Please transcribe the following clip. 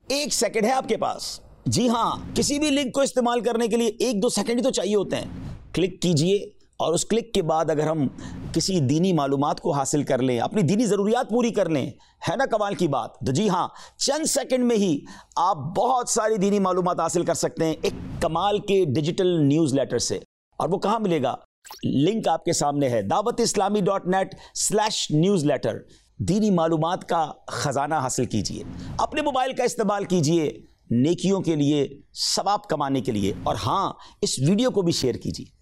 1 second है आपके पास। जी हाँ, किसी भी लिंक को इस्तेमाल करने के लिए 1-2 सेकंड ही तो चाहिए होते हैं। क्लिक कीजिए और उस क्लिक के बाद अगर हम किसी दीनी मालूमात को हासिल कर लें, अपनी दीनी ज़रूरियात पूरी कर लें, है ना कमाल की बात। तो जी हाँ, चंद सेकंड में ही आप बहुत सारी दीनी मालूमात हासिल कर सकते हैं एक कमाल के डिजिटल न्यूज़लेटर से। और वो कहाँ मिलेगा? लिंक आपके सामने है, dawatislami.net/newsletter। दीनी मालूमात का ख़जाना हासिल कीजिए, अपने मोबाइल का इस्तेमाल कीजिए नेकियों के लिए, सवाब कमाने के लिए। और हाँ, इस वीडियो को भी शेयर कीजिए।